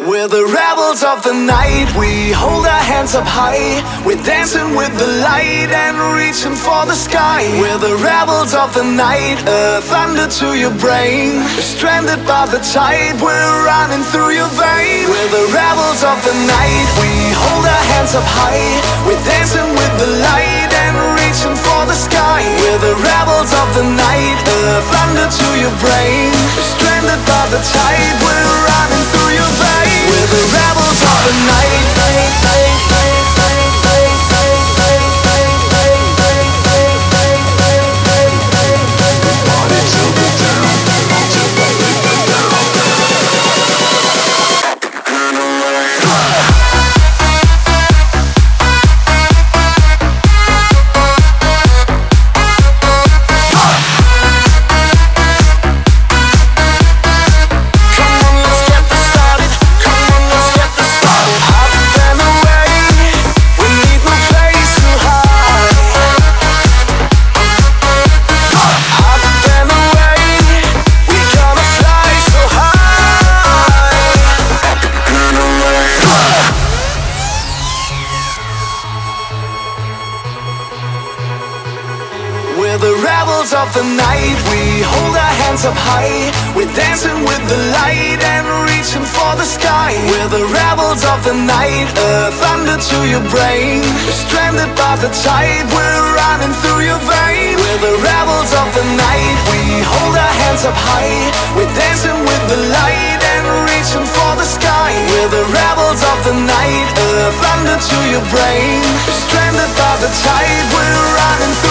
We're the rebels of the night. We hold our hands up high. We're dancing with the light and reaching for the sky. We're the rebels of the night. Thunder to your brain. Stranded by the tide. We're running through your veins. We're the rebels of the night. We hold our hands up high. We're dancing with the light and reaching for the sky. We're the rebels of the night. Thunder to your brain. Stranded by the tide. We're running through your veins. We're the rebels of the night. We're the rebels of the night. We hold our hands up high. We're dancing with the light and reaching for the sky. We're the rebels of the night. Thunder to your brain. Stranded by the tide. We're running through your veins. We're the rebels of the night. We hold our hands up high. We're dancing with the light and reaching for the sky. We're the rebels of the night. Thunder to your brain. Stranded by the tide. We're running through